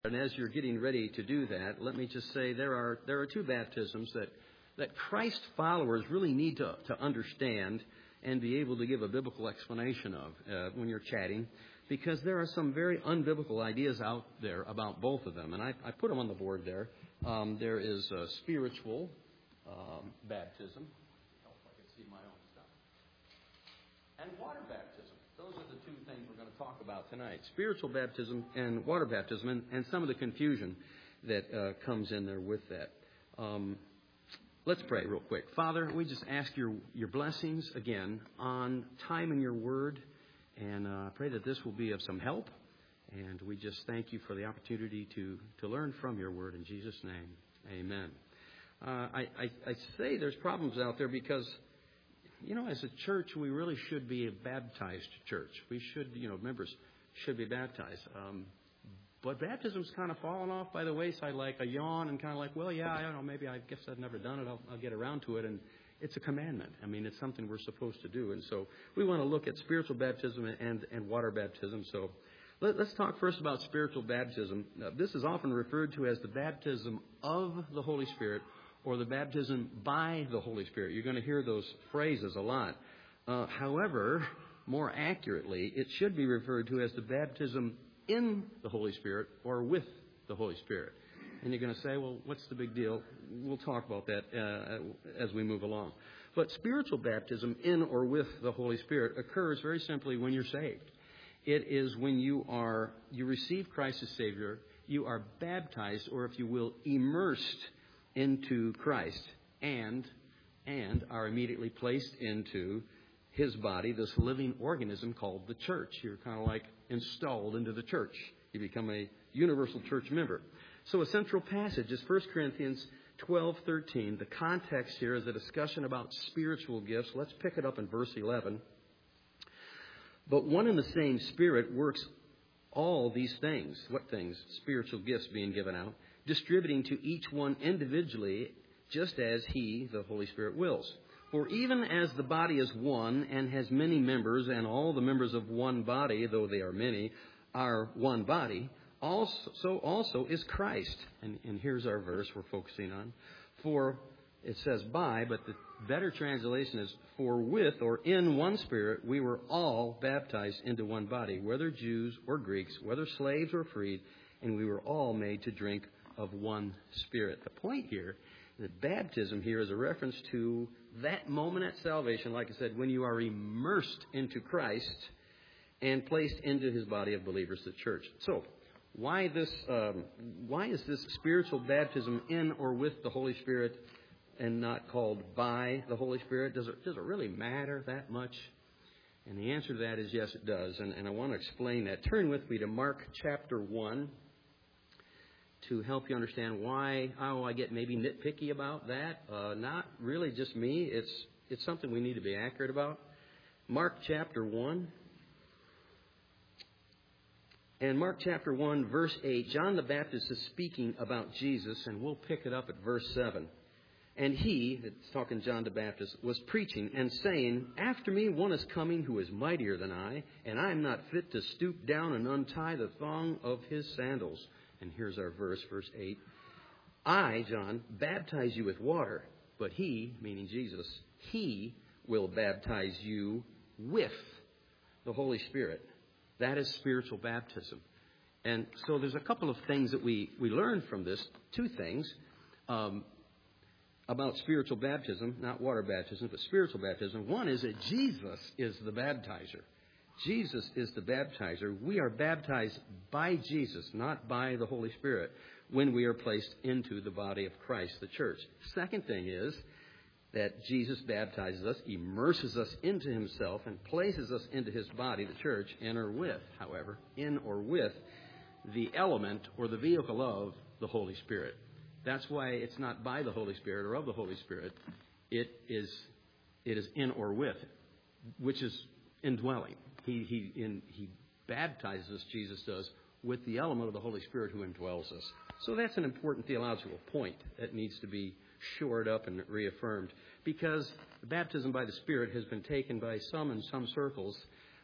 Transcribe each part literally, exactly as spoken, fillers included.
And as you're getting ready to do that, let me just say there are there are two baptisms that, that Christ followers really need to, to understand and be able to give a biblical explanation of uh, when you're chatting, because there are some very unbiblical ideas out there about both of them. And I, I put them on the board there. Um, there is a spiritual um, baptism. Oh, if I can see my own stuff. And water baptism. Those are the two things we're going to talk about tonight. Spiritual baptism and water baptism, and, and some of the confusion that uh, comes in there with that. Um, let's pray real quick. Father, we just ask your, your blessings again on time in your word, and uh, pray that this will be of some help. And we just thank you for the opportunity to, to learn from your word. In Jesus' name, amen. Uh, I, I, I say there's problems out there because, you know, as a church, we really should be a baptized church. We should, you know, members should be baptized. Um, but baptism's kind of fallen off by the wayside, like a yawn, and kind of like, well, yeah, I don't know, maybe I guess I've never done it. I'll, I'll get around to it. And it's a commandment. I mean, it's something we're supposed to do. And so we want to look at spiritual baptism and, and water baptism. So let, let's talk first about spiritual baptism. Uh, this is often referred to as the baptism of the Holy Spirit, or the baptism by the Holy Spirit. You're going to hear those phrases a lot. Uh, however, more accurately, it should be referred to as the baptism in the Holy Spirit or with the Holy Spirit. And you're going to say, well, what's the big deal? We'll talk about that uh, as we move along. But spiritual baptism in or with the Holy Spirit occurs very simply when you're saved. It is when you are you receive Christ as Savior, you are baptized, or if you will, immersed into Christ, and and are immediately placed into His body, this living organism called the church. You're kind of like installed into the church. You become a universal church member. So a central passage is First Corinthians twelve thirteen. The context here is a discussion about spiritual gifts. Let's pick it up in verse eleven. But one and the same Spirit works all these things. What things? Spiritual gifts being given out, distributing to each one individually, just as He, the Holy Spirit, wills. For even as the body is one and has many members, and all the members of one body, though they are many, are one body, also, so also is Christ. And, and here's our verse we're focusing on. For, it says by, but the better translation is, for with or in one Spirit we were all baptized into one body, whether Jews or Greeks, whether slaves or freed, and we were all made to drink of one Spirit. The point here, that baptism here is a reference to that moment at salvation, like I said, when you are immersed into Christ and placed into His body of believers, the church. So, why this? Um, why is this spiritual baptism in or with the Holy Spirit and not called by the Holy Spirit? Does it does it really matter that much? And the answer to that is yes, it does. And, and I want to explain that. Turn with me to Mark chapter one. To help you understand why, oh, I get maybe nitpicky about that. Uh, not really just me. It's it's something we need to be accurate about. Mark chapter one. And Mark chapter one, verse eight, John the Baptist is speaking about Jesus, and we'll pick it up at verse seven. And he, that's talking John the Baptist, was preaching and saying, after me one is coming who is mightier than I, and I am not fit to stoop down and untie the thong of his sandals. And here's our verse, verse eight. I, John, baptize you with water, but He, meaning Jesus, He will baptize you with the Holy Spirit. That is spiritual baptism. And so there's a couple of things that we, we learn from this. Two things um, about spiritual baptism, not water baptism, but spiritual baptism. One is that Jesus is the baptizer. Jesus is the baptizer. We are baptized by Jesus, not by the Holy Spirit, when we are placed into the body of Christ, the church. Second thing is that Jesus baptizes us, immerses us into Himself, and places us into His body, the church, and are with, however, in or with the element or the vehicle of the Holy Spirit. That's why it's not by the Holy Spirit or of the Holy Spirit. It is, it is in or with, which is indwelling. He he in, he baptizes us, Jesus does, with the element of the Holy Spirit who indwells us. So that's an important theological point that needs to be shored up and reaffirmed, because the baptism by the Spirit has been taken by some in some circles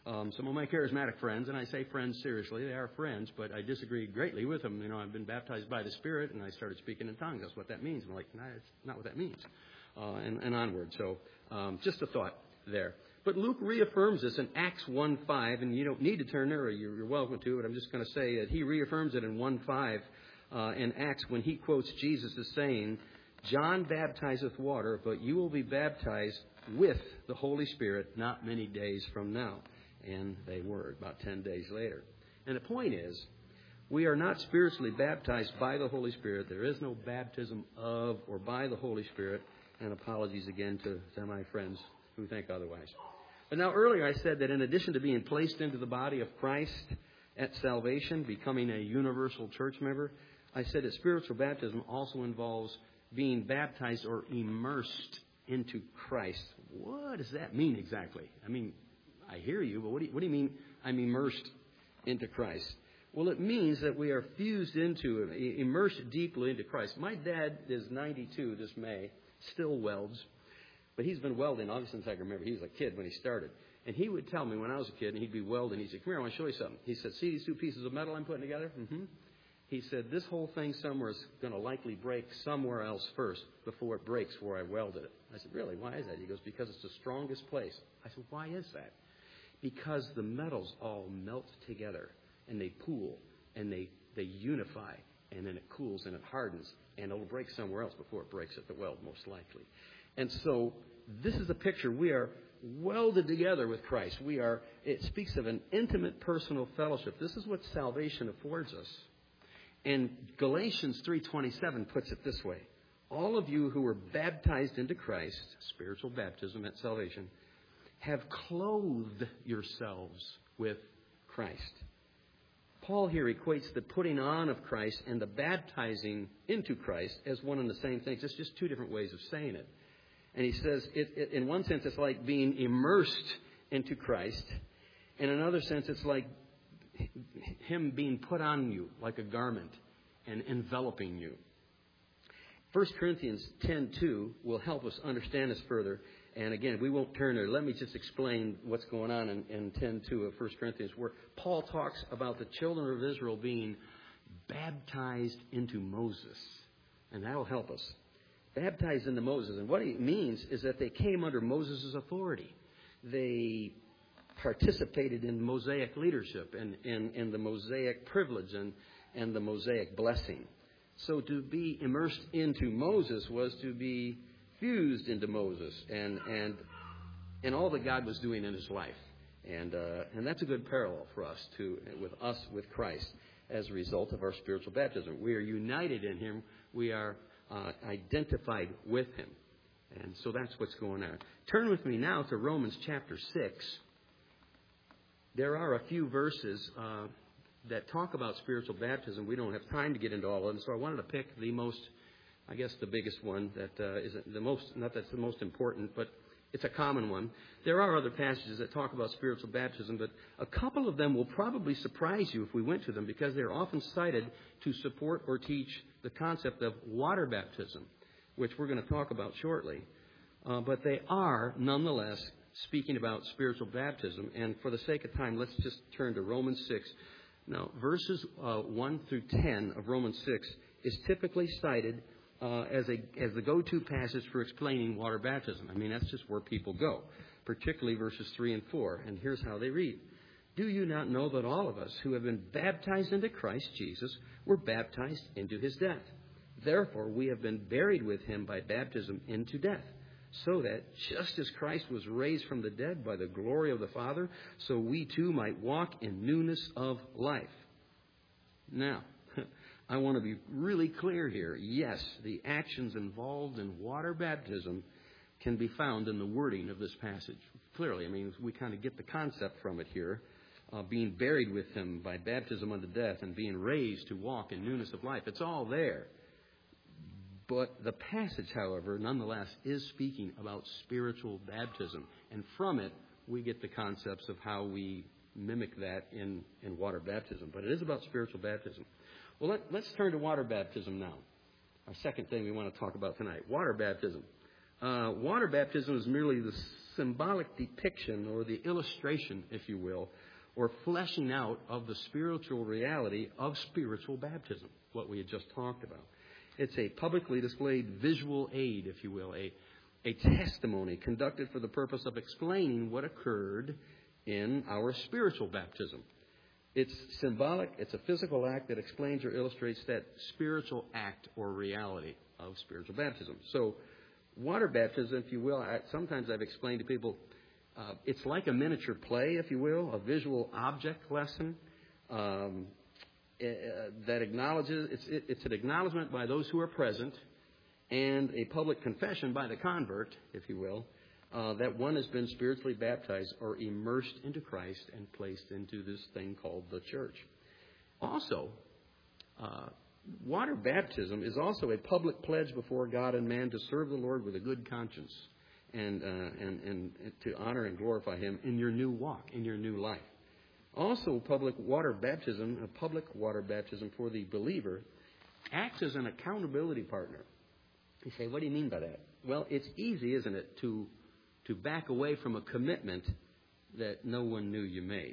Um, some of my charismatic friends, and I say friends seriously, they are friends, but I disagree greatly with them. You know, I've been baptized by the Spirit, and I started speaking in tongues. That's what that means. I'm like, nah, it's not what that means. Uh, and, and onward. So um, just a thought there. But Luke reaffirms this in Acts one five, and you don't need to turn there, or you're, you're welcome to, but I'm just going to say that he reaffirms it in one five uh, in Acts when he quotes Jesus as saying, John baptized with water, but you will be baptized with the Holy Spirit not many days from now. And they were, about ten days later. And the point is, we are not spiritually baptized by the Holy Spirit. There is no baptism of or by the Holy Spirit. And apologies again to, to my friends who think otherwise. But now earlier I said that in addition to being placed into the body of Christ at salvation, becoming a universal church member, I said that spiritual baptism also involves being baptized or immersed into Christ. What does that mean exactly? I mean, I hear you, but what do you, what do you mean I'm immersed into Christ? Well, it means that we are fused into, immersed deeply into Christ. My dad is ninety-two this May, still welds, but he's been welding ever since I can remember. He was a kid when he started. And he would tell me when I was a kid, and he'd be welding, he'd say, come here, I want to show you something. He said, see these two pieces of metal I'm putting together? Mm-hmm. He said, this whole thing somewhere is going to likely break somewhere else first before it breaks where I welded it. I said, really, why is that? He goes, because it's the strongest place. I said, why is that? Because the metals all melt together, and they pool, and they, they unify, and then it cools and it hardens, and it'll break somewhere else before it breaks at the weld, most likely. And so this is a picture. We are welded together with Christ. We are. It speaks of an intimate personal fellowship. This is what salvation affords us. And Galatians three twenty-seven puts it this way. All of you who were baptized into Christ, spiritual baptism at salvation, have clothed yourselves with Christ. Paul here equates the putting on of Christ and the baptizing into Christ as one and the same thing. It's just two different ways of saying it. And he says, it, it, in one sense, it's like being immersed into Christ. In another sense, it's like him being put on you like a garment and enveloping you. First Corinthians ten two will help us understand this further. And again, we won't turn there. Let me just explain what's going on in, in ten two of First Corinthians, where Paul talks about the children of Israel being baptized into Moses. And that will help us. Baptized into Moses. And what he means is that they came under Moses' authority. They participated in Mosaic leadership and, and, and the Mosaic privilege and, and the Mosaic blessing. So to be immersed into Moses was to be fused into Moses and and and all that God was doing in his life. And uh, and that's a good parallel for us to with us with Christ as a result of our spiritual baptism. We are united in him. We are uh, identified with him. And so that's what's going on. Turn with me now to Romans chapter six. There are a few verses uh, that talk about spiritual baptism. We don't have time to get into all of them, so I wanted to pick the most, I guess the biggest one that uh, is the most, not that's the most important, but it's a common one. There are other passages that talk about spiritual baptism, but a couple of them will probably surprise you if we went to them because they're often cited to support or teach the concept of water baptism, which we're going to talk about shortly. Uh, but they are, nonetheless, speaking about spiritual baptism. And for the sake of time, let's just turn to Romans six. Now, verses uh, one through ten of Romans six is typically cited uh, as a as the go-to passage for explaining water baptism. I mean, that's just where people go, particularly verses three and four. And here's how they read. Do you not know that all of us who have been baptized into Christ Jesus were baptized into his death? Therefore, we have been buried with him by baptism into death, so that just as Christ was raised from the dead by the glory of the Father, so we too might walk in newness of life. Now, I want to be really clear here. Yes, the actions involved in water baptism can be found in the wording of this passage. Clearly, I mean, we kind of get the concept from it here. Uh, being buried with him by baptism unto death and being raised to walk in newness of life. It's all there. But the passage, however, nonetheless, is speaking about spiritual baptism. And from it, we get the concepts of how we mimic that in, in water baptism. But it is about spiritual baptism. Well, let, let's turn to water baptism now. Our second thing we want to talk about tonight, water baptism. Uh, water baptism is merely the symbolic depiction or the illustration, if you will, or fleshing out of the spiritual reality of spiritual baptism, what we had just talked about. It's a publicly displayed visual aid, if you will, a, a testimony conducted for the purpose of explaining what occurred in our spiritual baptism. It's symbolic. It's a physical act that explains or illustrates that spiritual act or reality of spiritual baptism. So water baptism, if you will, I, sometimes I've explained to people, uh, it's like a miniature play, if you will, a visual object lesson um, uh, that acknowledges, it's, it, it's an acknowledgement by those who are present and a public confession by the convert, if you will, Uh, that one has been spiritually baptized or immersed into Christ and placed into this thing called the church. Also, uh, water baptism is also a public pledge before God and man to serve the Lord with a good conscience and, uh, and, and to honor and glorify Him in your new walk, in your new life. Also, public water baptism, a public water baptism for the believer, acts as an accountability partner. You say, what do you mean by that? Well, it's easy, isn't it, to to back away from a commitment that no one knew you made.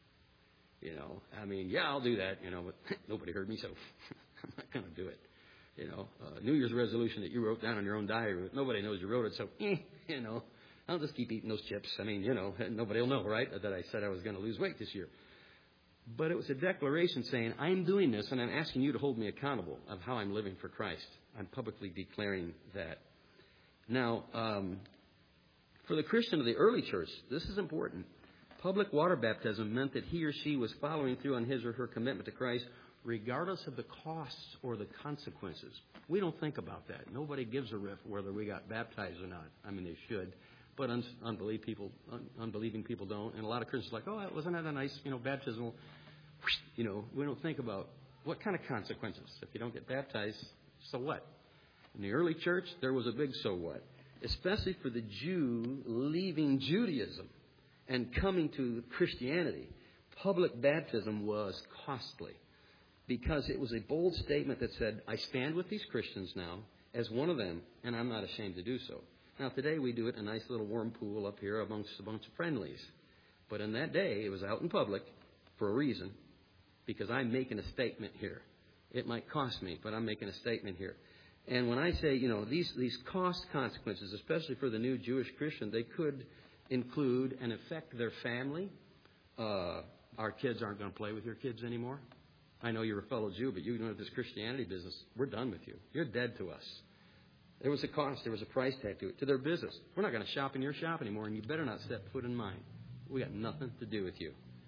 You know, I mean, yeah, I'll do that, you know, but nobody heard me, so I'm not going to do it. You know, uh, New Year's resolution that you wrote down on your own diary, but nobody knows you wrote it, so, eh, you know, I'll just keep eating those chips. I mean, you know, nobody will know, right, that I said I was going to lose weight this year. But it was a declaration saying, I'm doing this, and I'm asking you to hold me accountable of how I'm living for Christ. I'm publicly declaring that. Now, um, for the Christian of the early church, this is important. Public water baptism meant that he or she was following through on his or her commitment to Christ regardless of the costs or the consequences. We don't think about that. Nobody gives a rip whether we got baptized or not. I mean, they should. But un- unbelieving people, un- unbelieving people don't. And a lot of Christians are like, oh, wasn't that a nice, you know, baptismal? You know, we don't think about what kind of consequences. If you don't get baptized, so what? In the early church, there was a big so what. Especially for the Jew leaving Judaism and coming to Christianity, public baptism was costly because it was a bold statement that said, I stand with these Christians now as one of them, and I'm not ashamed to do so. Now, today we do it in a nice little warm pool up here amongst a bunch of friendlies. But in that day, it was out in public for a reason, because I'm making a statement here. It might cost me, but I'm making a statement here. And when I say, you know, these, these cost consequences, especially for the new Jewish Christian, they could include and affect their family. Uh, our kids aren't going to play with your kids anymore. I know you're a fellow Jew, but you know this Christianity business, we're done with you. You're dead to us. There was a cost. There was a price tag to it, to their business. We're not going to shop in your shop anymore, and you better not step foot in mine. We got nothing to do with you.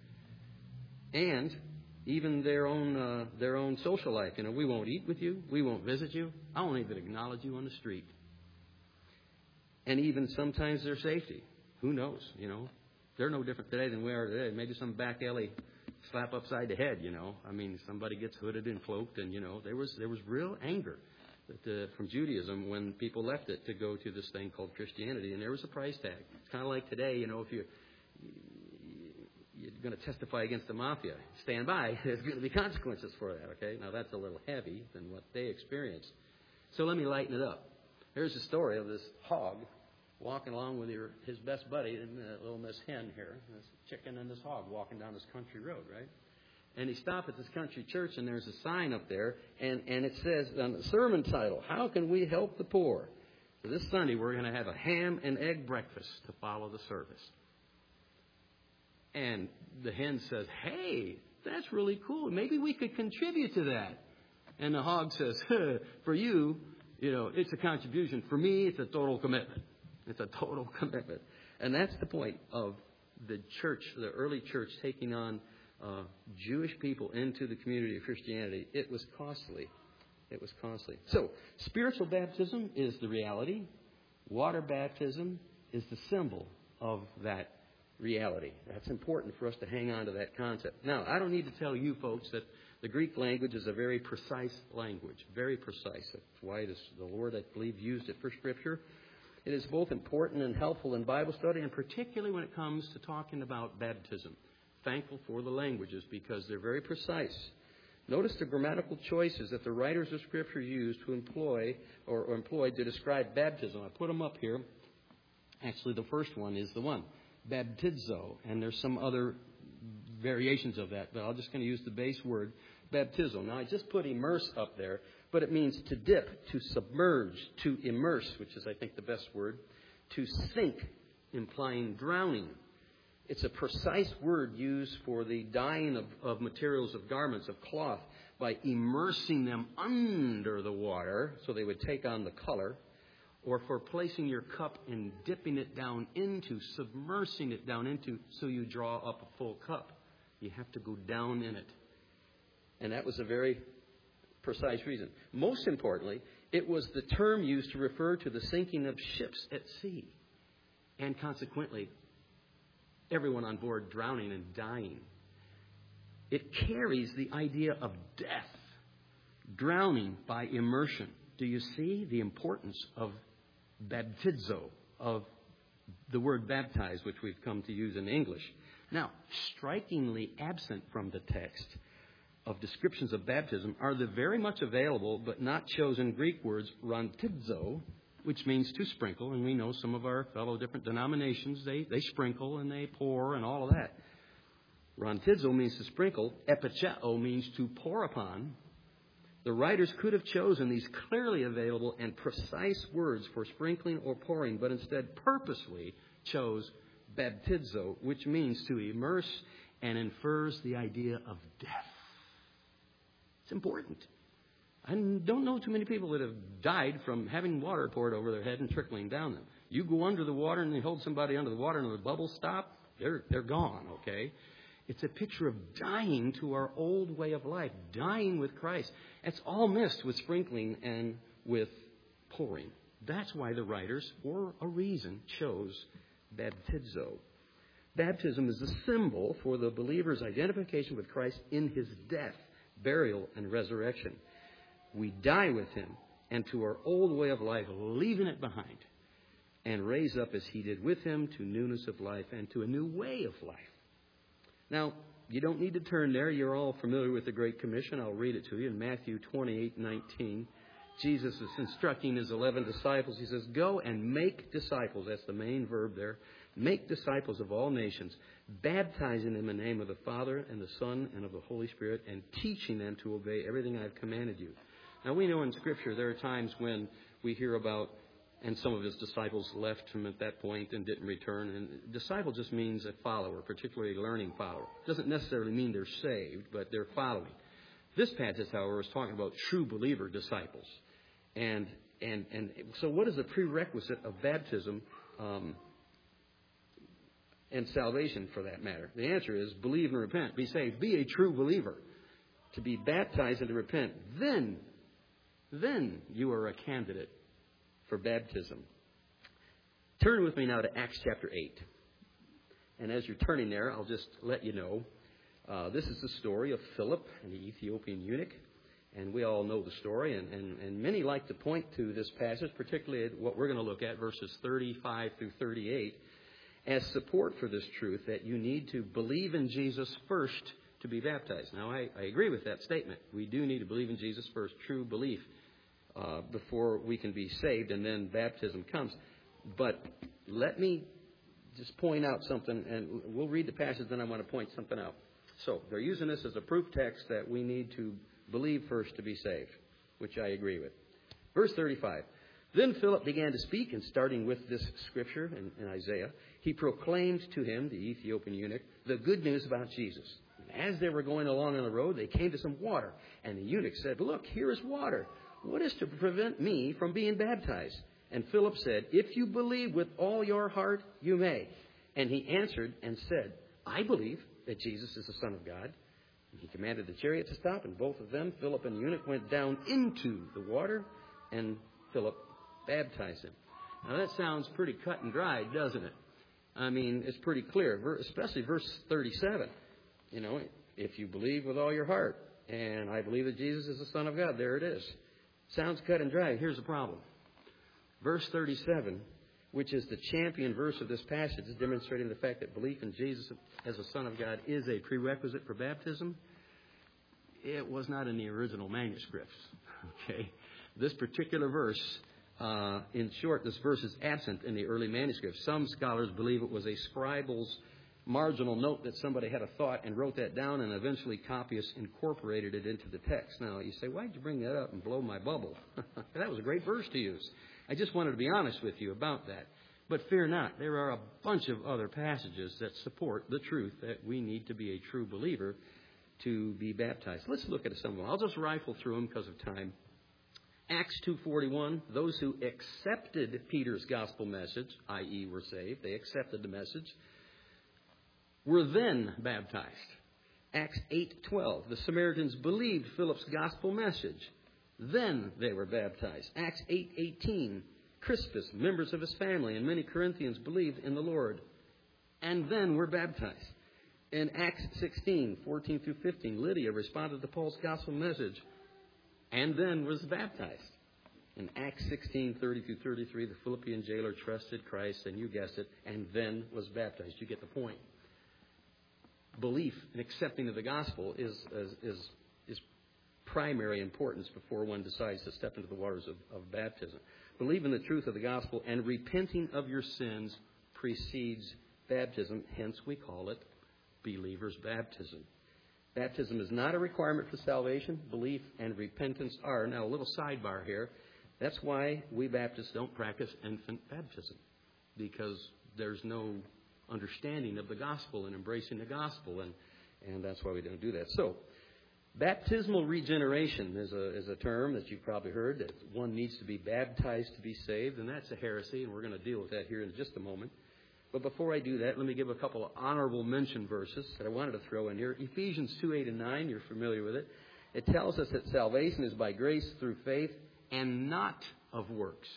And even their own uh, their own social life. You know, we won't eat with you. We won't visit you. I won't even acknowledge you on the street. And even sometimes their safety. Who knows? You know, they're no different today than we are today. Maybe some back alley slap upside the head. You know, I mean, somebody gets hooded and cloaked, and you know, there was there was real anger that, uh, from Judaism when people left it to go to this thing called Christianity, and there was a price tag. It's kind of like today. You know, if you you're going to testify against the mafia, stand by. There's going to be consequences for that, okay? Now, that's a little heavy than what they experienced. So let me lighten it up. Here's a story of this hog walking along with your, his best buddy, and uh, little Miss Hen here, this chicken and this hog walking down this country road, right? And he stopped at this country church, and there's a sign up there, and, and it says on the sermon title, How Can We Help the Poor? So this Sunday, we're going to have a ham and egg breakfast to follow the service. And the hen says, hey, that's really cool. Maybe we could contribute to that. And the hog says, for you, you know, it's a contribution. For me, it's a total commitment. It's a total commitment. And that's the point of the church, the early church, taking on uh, Jewish people into the community of Christianity. It was costly. It was costly. So, spiritual baptism is the reality. Water baptism is the symbol of that reality. That's important for us to hang on to that concept. Now, I don't need to tell you folks that the Greek language is a very precise language, very precise. That's why it is the Lord, I believe, used it for Scripture. It is both important and helpful in Bible study, and particularly when it comes to talking about baptism. Thankful for the languages because they're very precise. Notice the grammatical choices that the writers of Scripture used to employ or, or employed to describe baptism. I put them up here. Actually, the first one is the one, baptizo, and there's some other variations of that, but I'm just going to use the base word, baptizo. Now, I just put immerse up there, but it means to dip, to submerge, to immerse, which is, I think, the best word, to sink, implying drowning. It's a precise word used for the dyeing of, of materials of garments, of cloth, by immersing them under the water so they would take on the color, or for placing your cup and dipping it down into, submersing it down into, so you draw up a full cup. You have to go down in it. And that was a very precise reason. Most importantly, it was the term used to refer to the sinking of ships at sea. And consequently, everyone on board drowning and dying. It carries the idea of death, drowning by immersion. Do you see the importance of baptizo, of the word baptize, which we've come to use in English? Now, strikingly absent from the text of descriptions of baptism are the very much available but not chosen Greek words rantizo, which means to sprinkle, and we know some of our fellow different denominations, they, they sprinkle and they pour and all of that. Rantizo means to sprinkle. Epicheo means to pour upon. The writers could have chosen these clearly available and precise words for sprinkling or pouring, but instead purposely chose baptizo, which means to immerse and infers the idea of death. It's important. I don't know too many people that have died from having water poured over their head and trickling down them. You go under the water and you hold somebody under the water and the bubbles stop, they're, they're gone, okay? It's a picture of dying to our old way of life, dying with Christ. It's all missed with sprinkling and with pouring. That's why the writers, for a reason, chose baptizo. Baptism is the symbol for the believer's identification with Christ in his death, burial, and resurrection. We die with him and to our old way of life, leaving it behind, and raise up as he did with him to newness of life and to a new way of life. Now, you don't need to turn there. You're all familiar with the Great Commission. I'll read it to you in Matthew twenty-eight nineteen. Jesus is instructing his eleven disciples. He says, go and make disciples. That's the main verb there. Make disciples of all nations, baptizing them in the name of the Father and the Son and of the Holy Spirit, and teaching them to obey everything I've commanded you. Now, we know in Scripture there are times when we hear about, and some of his disciples left him at that point and didn't return. And disciple just means a follower, particularly a learning follower. It doesn't necessarily mean they're saved, but they're following. This passage, however, is talking about true believer disciples. And and and so what is the prerequisite of baptism um, and salvation, for that matter? The answer is believe and repent. Be saved. Be a true believer. To be baptized and to repent. Then, then you are a candidate for baptism. Turn with me now to Acts chapter eight. And as you're turning there, I'll just let you know, uh, this is the story of Philip and the Ethiopian eunuch. And we all know the story, and, and, and many like to point to this passage, particularly at what we're going to look at, verses thirty-five through thirty-eight, as support for this truth that you need to believe in Jesus first to be baptized. Now, I, I agree with that statement. We do need to believe in Jesus first, true belief, uh, before we can be saved, and then baptism comes. But let me just point out something, and we'll read the passage, then I want to point something out. So, they're using this as a proof text that we need to believe first to be saved, which I agree with. Verse thirty-five. Then Philip began to speak, and starting with this scripture in, in Isaiah, he proclaimed to him, the Ethiopian eunuch, the good news about Jesus. And as they were going along on the road, they came to some water, and the eunuch said, look, here is water. What is to prevent me from being baptized? And Philip said, if you believe with all your heart, you may. And he answered and said, I believe that Jesus is the Son of God. He commanded the chariot to stop, and both of them, Philip and the eunuch, went down into the water, and Philip baptized him. Now, that sounds pretty cut and dry, doesn't it? I mean, it's pretty clear, especially verse thirty-seven. You know, if you believe with all your heart, and I believe that Jesus is the Son of God, there it is. Sounds cut and dry. Here's the problem. Verse thirty-seven, which is the champion verse of this passage, is demonstrating the fact that belief in Jesus as the Son of God is a prerequisite for baptism. It was not in the original manuscripts. Okay, this particular verse Uh, in short, this verse is absent in the early manuscripts. Some scholars believe it was a scribal's marginal note that somebody had a thought and wrote that down, and eventually copyists incorporated it into the text. Now, you say, why'd you bring that up and blow my bubble? That was a great verse to use. I just wanted to be honest with you about that. But fear not, there are a bunch of other passages that support the truth that we need to be a true believer to be baptized. Let's look at some of them. I'll just rifle through them because of time. Acts two forty-one, those who accepted Peter's gospel message, that is were saved, they accepted the message, were then baptized. Acts eight twelve, the Samaritans believed Philip's gospel message. Then they were baptized. Acts eight eighteen, Crispus, members of his family, and many Corinthians believed in the Lord, and then were baptized. In Acts sixteen fourteen through fifteen, Lydia responded to Paul's gospel message, and then was baptized. In Acts sixteen thirty through thirty-three, the Philippian jailer trusted Christ, and you guessed it, and then was baptized. You get the point. Belief and accepting of the gospel is, is, is, is primary importance before one decides to step into the waters of, of baptism. Believing the truth of the gospel and repenting of your sins precedes baptism. Hence, we call it believer's baptism. Baptism is not a requirement for salvation. Belief and repentance are. Now, a little sidebar here. That's why we Baptists don't practice infant baptism, because there's no understanding of the gospel and embracing the gospel, and, and that's why we don't do that. So, baptismal regeneration is a, is a term that you've probably heard, that one needs to be baptized to be saved, and that's a heresy, and we're going to deal with that here in just a moment. But before I do that, let me give a couple of honorable mention verses that I wanted to throw in here. Ephesians two, eight, and nine, you're familiar with it. It tells us that salvation is by grace through faith and not of works.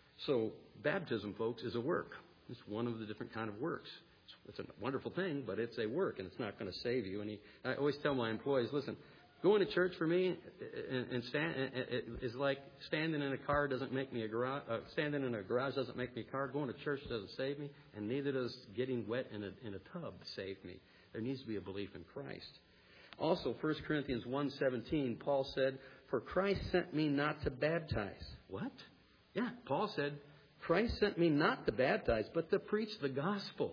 So baptism, folks, is a work. It's one of the different kind of works. It's a wonderful thing, but it's a work, and it's not going to save you. And he, I always tell my employees, listen, going to church for me and, and stand, is like standing in a car doesn't make me a garage. Uh, standing in a garage doesn't make me a car. Going to church doesn't save me, and neither does getting wet in a, in a tub save me. There needs to be a belief in Christ. Also, First Corinthians one seventeen, Paul said, "For Christ sent me not to baptize." What? Yeah, Paul said, Christ sent me not to baptize, but to preach the gospel.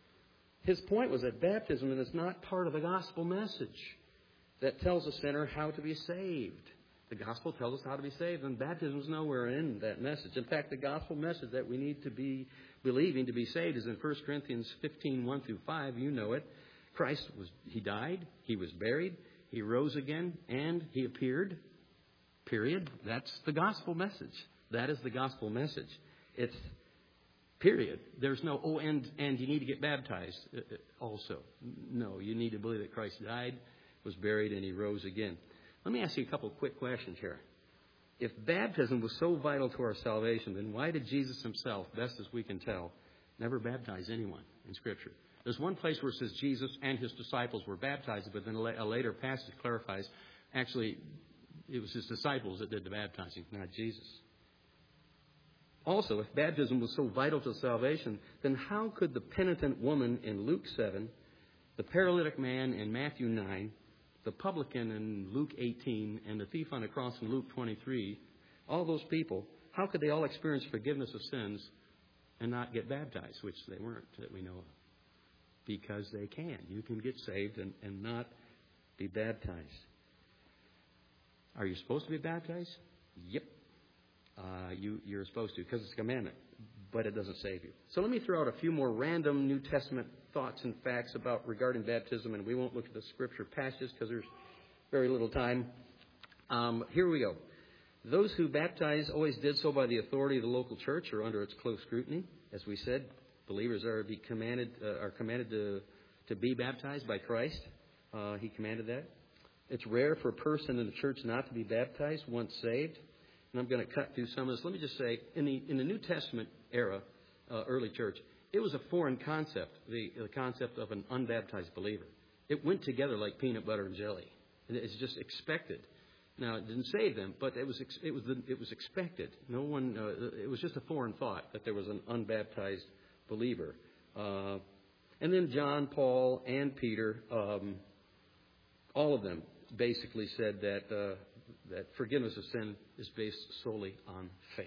His point was that baptism is not part of the gospel message that tells a sinner how to be saved. The gospel tells us how to be saved, and baptism is nowhere in that message. In fact, the gospel message that we need to be believing to be saved is in First Corinthians fifteen, one through five. You know it. Christ, was he died, he was buried, he rose again, and he appeared. Period. That's the gospel message. That is the gospel message. It's period. There's no, oh, and, and you need to get baptized also. No, you need to believe that Christ died, was buried, and he rose again. Let me ask you a couple of quick questions here. If baptism was so vital to our salvation, then why did Jesus himself, best as we can tell, never baptize anyone in Scripture? There's one place where it says Jesus and his disciples were baptized, but then a later passage clarifies, actually, it was his disciples that did the baptizing, not Jesus. Also, if baptism was so vital to salvation, then how could the penitent woman in Luke seven, the paralytic man in Matthew nine, the publican in Luke eighteen, and the thief on the cross in Luke twenty-three, all those people, how could they all experience forgiveness of sins and not get baptized, which they weren't, that we know of? Because they can. You can get saved and, and not be baptized. Are you supposed to be baptized? Yep. Uh, you, you're supposed to, because it's a commandment, but it doesn't save you. So let me throw out a few more random New Testament thoughts and facts about regarding baptism, and we won't look at the Scripture passages because there's very little time. Um, here we go. Those who baptize always did so by the authority of the local church or under its close scrutiny. As we said, believers are be commanded uh, are commanded to to be baptized by Christ. Uh, he commanded that. It's rare for a person in the church not to be baptized once saved. And I'm going to cut through some of this. Let me just say, in the in the New Testament era, uh, early church, it was a foreign concept, the, the concept of an unbaptized believer. It went together like peanut butter and jelly. And it's just expected. Now, it didn't save them, but it was it was it was expected. No one. Uh, it was just a foreign thought that there was an unbaptized believer. Uh, and then John, Paul, and Peter, um, all of them basically said that uh, that forgiveness of sin is based solely on faith.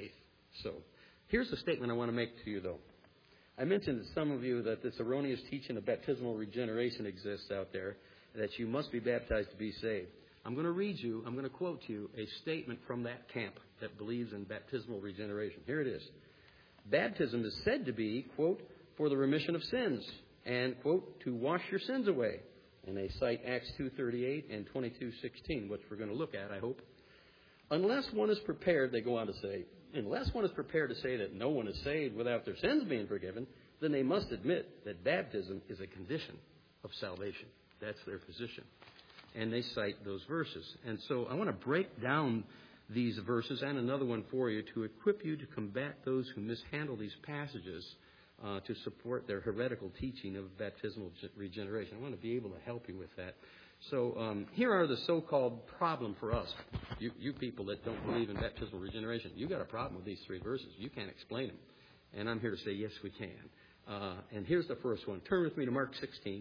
So, here's the statement I want to make to you, though. I mentioned to some of you that this erroneous teaching of baptismal regeneration exists out there, that you must be baptized to be saved. I'm going to read you, I'm going to quote to you a statement from that camp that believes in baptismal regeneration. Here it is. Baptism is said to be, quote, for the remission of sins, and, quote, to wash your sins away. And they cite Acts two thirty-eight and twenty-two sixteen, which we're going to look at, I hope. Unless one is prepared, they go on to say, unless one is prepared to say that no one is saved without their sins being forgiven, then they must admit that baptism is a condition of salvation. That's their position. And they cite those verses. And so I want to break down these verses and another one for you to equip you to combat those who mishandle these passages uh, to support their heretical teaching of baptismal regeneration. I want to be able to help you with that. So um, here are the so-called problem for us, you, you people that don't believe in baptismal regeneration. You've got a problem with these three verses. You can't explain them. And I'm here to say, yes, we can. Uh, and here's the first one. Turn with me to Mark sixteen.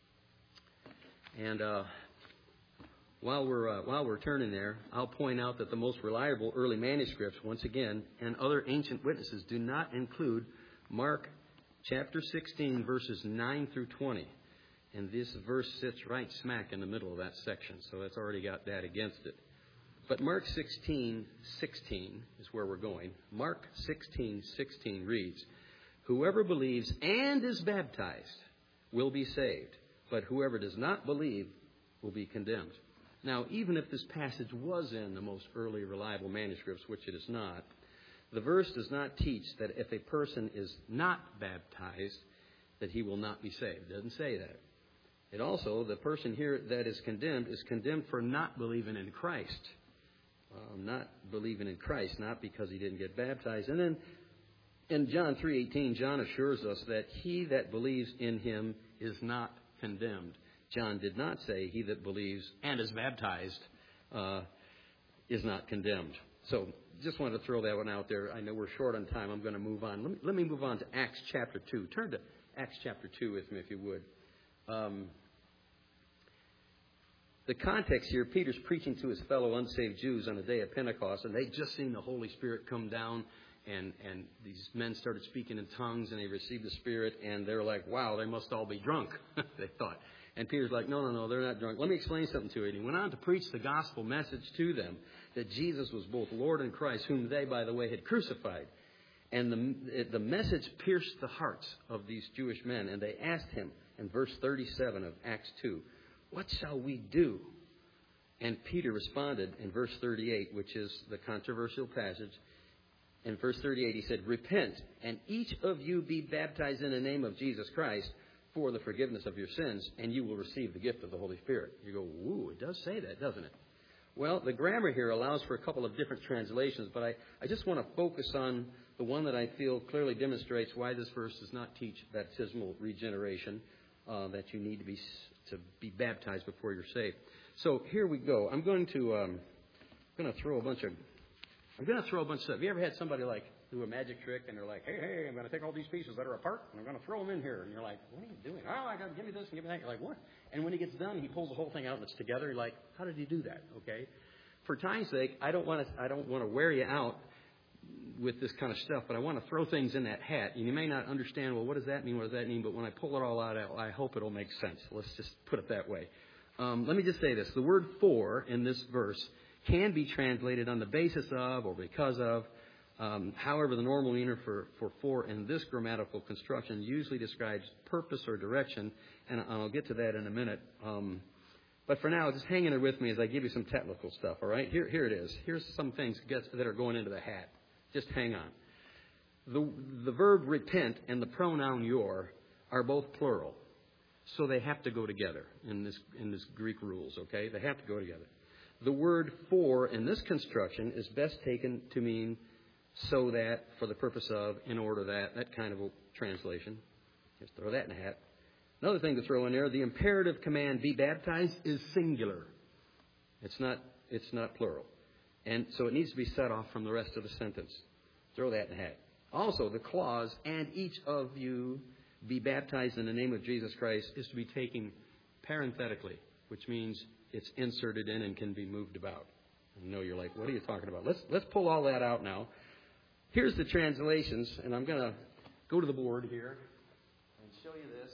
And uh, while we're uh, while we're turning there, I'll point out that the most reliable early manuscripts, once again, and other ancient witnesses do not include Mark chapter sixteen, verses nine through twenty. And this verse sits right smack in the middle of that section, so it's already got that against it. But Mark sixteen sixteen is where we're going. Mark sixteen sixteen reads, "Whoever believes and is baptized will be saved, but whoever does not believe will be condemned." Now, even if this passage was in the most early reliable manuscripts, which it is not, the verse does not teach that if a person is not baptized, that he will not be saved. It doesn't say that. It also, the person here that is condemned is condemned for not believing in Christ. Um, not believing in Christ, not because he didn't get baptized. And then in John three eighteen, John assures us that he that believes in him is not condemned. John did not say he that believes and is baptized uh, is not condemned. So just wanted to throw that one out there. I know we're short on time. I'm going to move on. Let me, let me move on to Acts chapter two. Turn to Acts chapter two with me if you would. Um, the context here, Peter's preaching to his fellow unsaved Jews on the day of Pentecost, and they'd just seen the Holy Spirit come down, and, and these men started speaking in tongues, and they received the Spirit, and they're like, wow, they must all be drunk, they thought. And Peter's like, no, no, no, they're not drunk. Let me explain something to you. And he went on to preach the gospel message to them, that Jesus was both Lord and Christ, whom they, by the way, had crucified. And the, the message pierced the hearts of these Jewish men, and they asked him, in verse thirty-seven of Acts two, "What shall we do?" And Peter responded in verse thirty-eight, which is the controversial passage. In verse thirty-eight, he said, "Repent, and each of you be baptized in the name of Jesus Christ for the forgiveness of your sins, and you will receive the gift of the Holy Spirit." You go, woo, it does say that, doesn't it? Well, the grammar here allows for a couple of different translations, but I, I just want to focus on the one that I feel clearly demonstrates why this verse does not teach baptismal regeneration. Uh, that you need to be to be baptized before you're saved. So here we go. I'm going to um, I'm going to throw a bunch of I'm going to throw a bunch of stuff. Have you ever had somebody like do a magic trick and they're like, hey, hey, I'm going to take all these pieces that are apart and I'm going to throw them in here, and you're like, what are you doing? Oh, I got to give me this and give me that. You're like, what? And when he gets done, he pulls the whole thing out and it's together. You're like, how did he do that? Okay. For time's sake, I don't want to I don't want to wear you out with this kind of stuff, but I want to throw things in that hat. And you may not understand, well, what does that mean? What does that mean? But when I pull it all out, I hope it'll make sense. Let's just put it that way. Um, let me just say this. The word "for" in this verse can be translated on the basis of or because of. Um, however, the normal meaning for, for "for" in this grammatical construction usually describes purpose or direction, and I'll get to that in a minute. Um, but for now, just hang in there with me as I give you some technical stuff, all right? Here, here it is. Here's some things that are going into the hat. Just hang on. The, the verb repent and the pronoun your are both plural. So they have to go together in this in this Greek rules, okay? They have to go together. The word "for" in this construction is best taken to mean so that, for the purpose of, in order that, that kind of a translation. Just throw that in the hat. Another thing to throw in there, the imperative command, be baptized, is singular. It's not it's not plural. And so it needs to be set off from the rest of the sentence. Throw that in the hat. Also, the clause, and each of you be baptized in the name of Jesus Christ, is to be taken parenthetically, which means it's inserted in and can be moved about. I know you're like, what are you talking about? Let's let's pull all that out now. Here's the translations, and I'm going to go to the board here and show you this.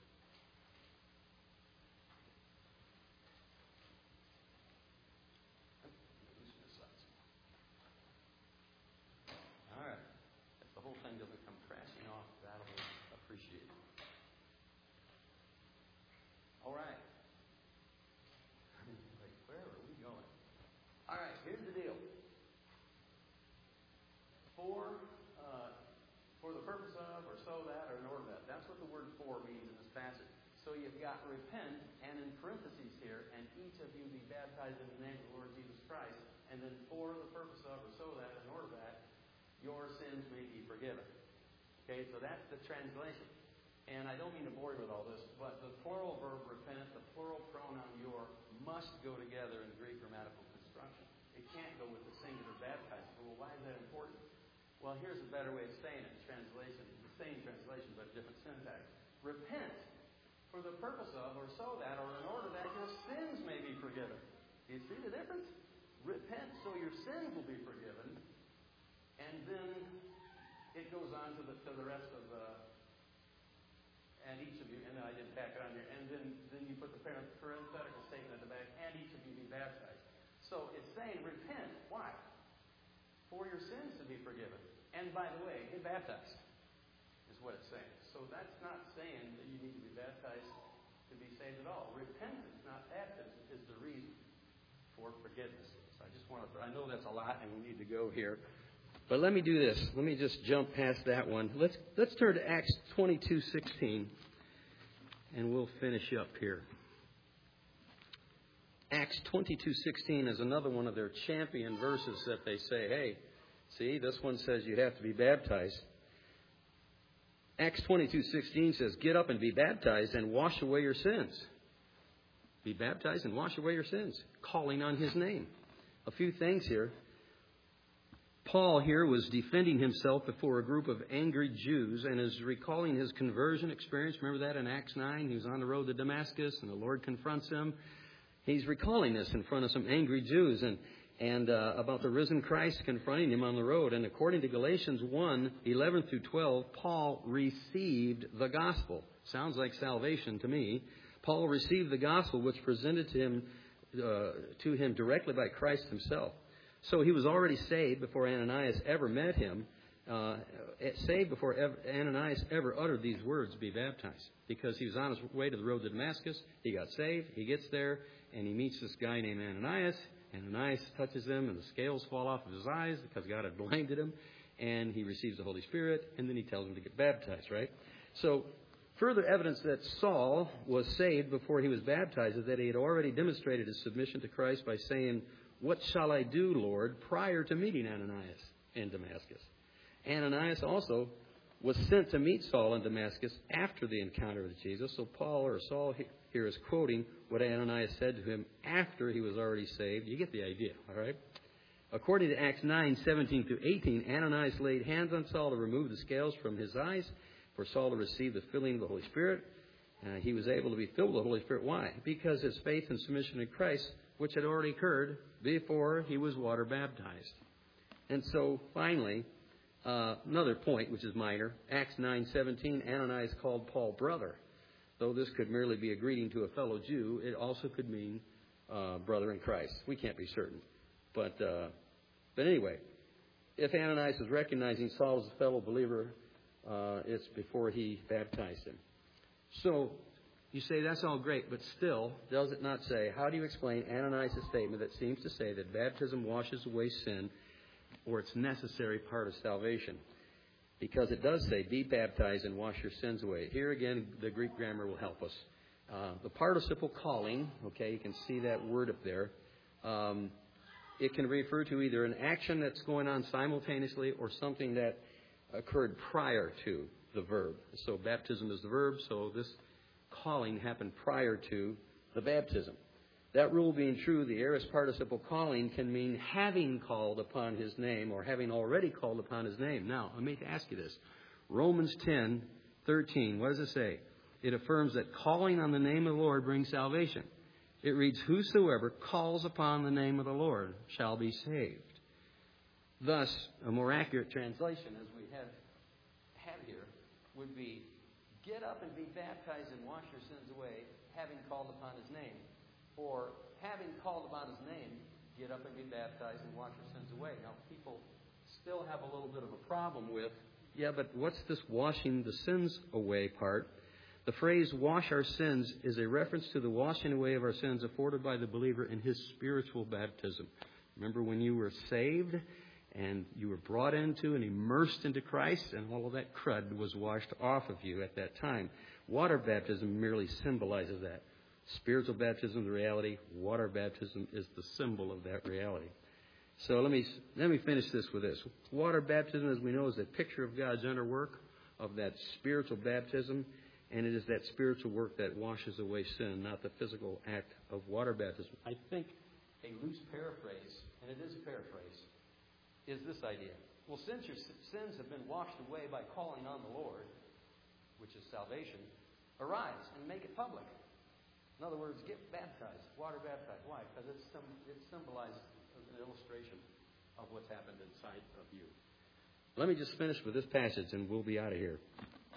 All right. If the whole thing doesn't come crashing off, that'll be appreciated. All right. Like, where are we going? All right, here's the deal. For, uh, for the purpose of, or so that, or in order that. That's what the word for means in this passage. So you've got repent, and in parentheses here, and each of you be baptized in the name of the Lord Jesus Christ, and then for the purpose of, or so that, in order that, your sins may be forgiven. Okay, so that's the translation. And I don't mean to bore you with all this, but the plural verb repent, the plural pronoun your, must go together in Greek grammatical construction. It can't go with the singular baptized. Well, why is that important? Well, here's a better way of saying it in translation. The same translation, but different syntax. Repent for the purpose of, or so that, or in order that your sins may be forgiven. Do you see the difference? Repent so your sins will be forgiven. And then it goes on to the to the rest of the, and each of you, and I didn't tack it on here, and then, then you put the parenthetical statement at the back, and each of you be baptized. So it's saying repent. Why? For your sins to be forgiven. And by the way, get baptized, is what it's saying. So that's not saying that you need to be baptized to be saved at all. Repentance, not baptism, is the reason for forgiveness. So I just want to, I know that's a lot and we need to go here. But let me do this. Let me just jump past that one. Let's let's turn to Acts twenty-two sixteen, and we'll finish up here. Acts twenty-two sixteen is another one of their champion verses that they say, hey, see, this one says you have to be baptized. Acts twenty-two sixteen says, get up and be baptized and wash away your sins. Be baptized and wash away your sins, calling on His name. A few things here. Paul here was defending himself before a group of angry Jews and is recalling his conversion experience. Remember that in Acts nine? He was on the road to Damascus and the Lord confronts him. He's recalling this in front of some angry Jews and, and uh, about the risen Christ confronting him on the road. And according to Galatians one, eleven through twelve, Paul received the gospel. Sounds like salvation to me. Paul received the gospel which presented to him, uh, to him directly by Christ himself. So he was already saved before Ananias ever met him, uh, saved before ever, Ananias ever uttered these words, be baptized. Because he was on his way to the road to Damascus. He got saved. He gets there, and he meets this guy named Ananias. Ananias touches him, and the scales fall off of his eyes because God had blinded him. And he receives the Holy Spirit, and then he tells him to get baptized, right? So further evidence that Saul was saved before he was baptized is that he had already demonstrated his submission to Christ by saying, what shall I do, Lord, prior to meeting Ananias in Damascus. Ananias also was sent to meet Saul in Damascus after the encounter with Jesus. So Paul or Saul here is quoting what Ananias said to him after he was already saved. You get the idea, all right? According to Acts nine, seventeen through eighteen, Ananias laid hands on Saul to remove the scales from his eyes for Saul to receive the filling of the Holy Spirit. Uh, he was able to be filled with the Holy Spirit. Why? Because his faith and submission to Christ, which had already occurred before he was water baptized. And so, finally, uh, another point, which is minor, Acts nine seventeen, Ananias called Paul brother. Though this could merely be a greeting to a fellow Jew, it also could mean uh, brother in Christ. We can't be certain. But, uh, but anyway, if Ananias is recognizing Saul as a fellow believer, uh, it's before he baptized him. So, you say that's all great, but still, does it not say, how do you explain Ananias' statement that seems to say that baptism washes away sin, or it's necessary part of salvation? Because it does say, be baptized and wash your sins away. Here again, the Greek grammar will help us. Uh, the participle calling, okay, you can see that word up there. Um, it can refer to either an action that's going on simultaneously or something that occurred prior to the verb. So baptism is the verb, so this calling happened prior to the baptism. That rule being true, the aorist participle calling can mean having called upon His name or having already called upon His name. Now, let me ask you this. Romans ten thirteen, what does it say? It affirms that calling on the name of the Lord brings salvation. It reads, whosoever calls upon the name of the Lord shall be saved. Thus, a more accurate translation, as we have, have here, would be, get up and be baptized and wash your sins away, having called upon His name. Or, having called upon His name, get up and be baptized and wash your sins away. Now, people still have a little bit of a problem with, yeah, but what's this washing the sins away part? The phrase wash our sins is a reference to the washing away of our sins afforded by the believer in his spiritual baptism. Remember when you were saved and you were brought into and immersed into Christ, and all of that crud was washed off of you at that time. Water baptism merely symbolizes that. Spiritual baptism is the reality. Water baptism is the symbol of that reality. So let me let me finish this with this. Water baptism, as we know, is a picture of God's inner work, of that spiritual baptism, and it is that spiritual work that washes away sin, not the physical act of water baptism. I think a loose paraphrase, and it is a paraphrase, is this idea. Well, since your sins have been washed away by calling on the Lord, which is salvation, arise and make it public. In other words, get baptized, water baptized. Why? Because it's some, it symbolizes an illustration of what's happened inside of you. Let me just finish with this passage and we'll be out of here.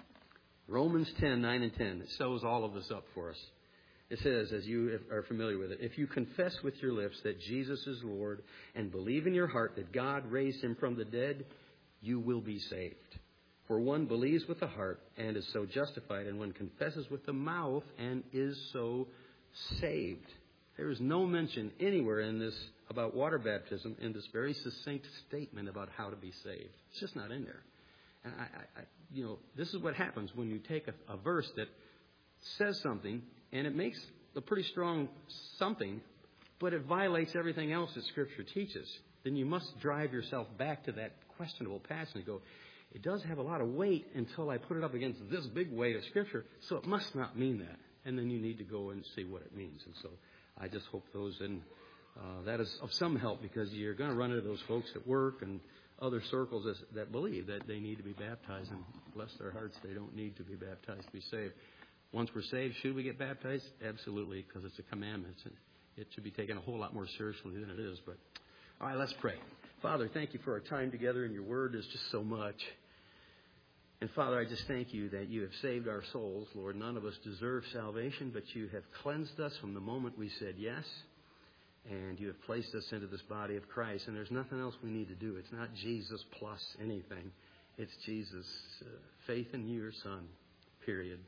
Romans ten, nine and ten. It shows all of this up for us. It says, as you are familiar with it, if you confess with your lips that Jesus is Lord and believe in your heart that God raised Him from the dead, you will be saved. For one believes with the heart and is so justified, and one confesses with the mouth and is so saved. There is no mention anywhere in this about water baptism in this very succinct statement about how to be saved. It's just not in there. And I, I, I you know, this is what happens when you take a, a verse that says something and it makes a pretty strong something, but it violates everything else that Scripture teaches. Then you must drive yourself back to that questionable passage and go, it does have a lot of weight until I put it up against this big weight of Scripture, so it must not mean that. And then you need to go and see what it means. And so I just hope those in uh, that is of some help, because you're going to run into those folks at work and other circles that, that believe that they need to be baptized, and bless their hearts, they don't need to be baptized to be saved. Once we're saved, should we get baptized? Absolutely, because it's a commandment. It should be taken a whole lot more seriously than it is. But all right, let's pray. Father, thank you for our time together, and your word is just so much. And Father, I just thank you that you have saved our souls. Lord, none of us deserve salvation, but you have cleansed us from the moment we said yes. And you have placed us into this body of Christ. And there's nothing else we need to do. It's not Jesus plus anything. It's Jesus' uh, faith in your Son, period.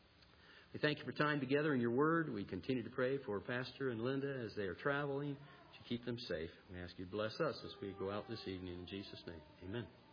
We thank you for time together in your word. We continue to pray for Pastor and Linda as they are traveling, to keep them safe. We ask you to bless us as we go out this evening. In Jesus' name, amen.